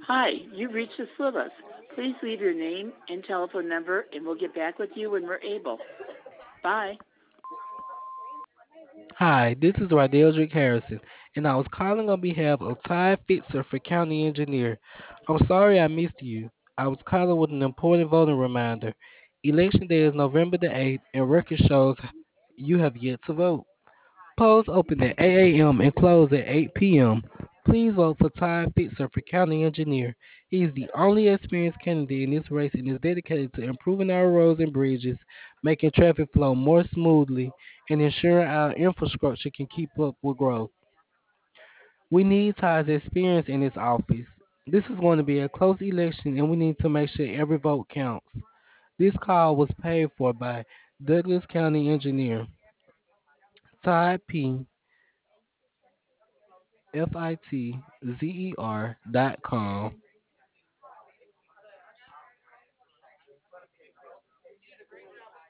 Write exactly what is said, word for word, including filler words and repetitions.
Hi, you've reached us with us. Please leave your name and telephone number, and we'll get back with you when we're able. Bye. Hi, this is Radeldrick Harrison, and I was calling on behalf of Ty Fitzer for County Engineer. I'm sorry I missed you. I was calling with an important voting reminder. Election day is November the eighth, and record shows you have yet to vote. Polls open at eight a m and close at eight p m. Please vote for Ty Fitzer for County Engineer. He is the only experienced candidate in this race and is dedicated to improving our roads and bridges, making traffic flow more smoothly, and ensuring our infrastructure can keep up with growth. We need Ty's experience in this office. This is going to be a close election and we need to make sure every vote counts. This call was paid for by Douglas County Engineer Ty P. F I T Z E R dot com.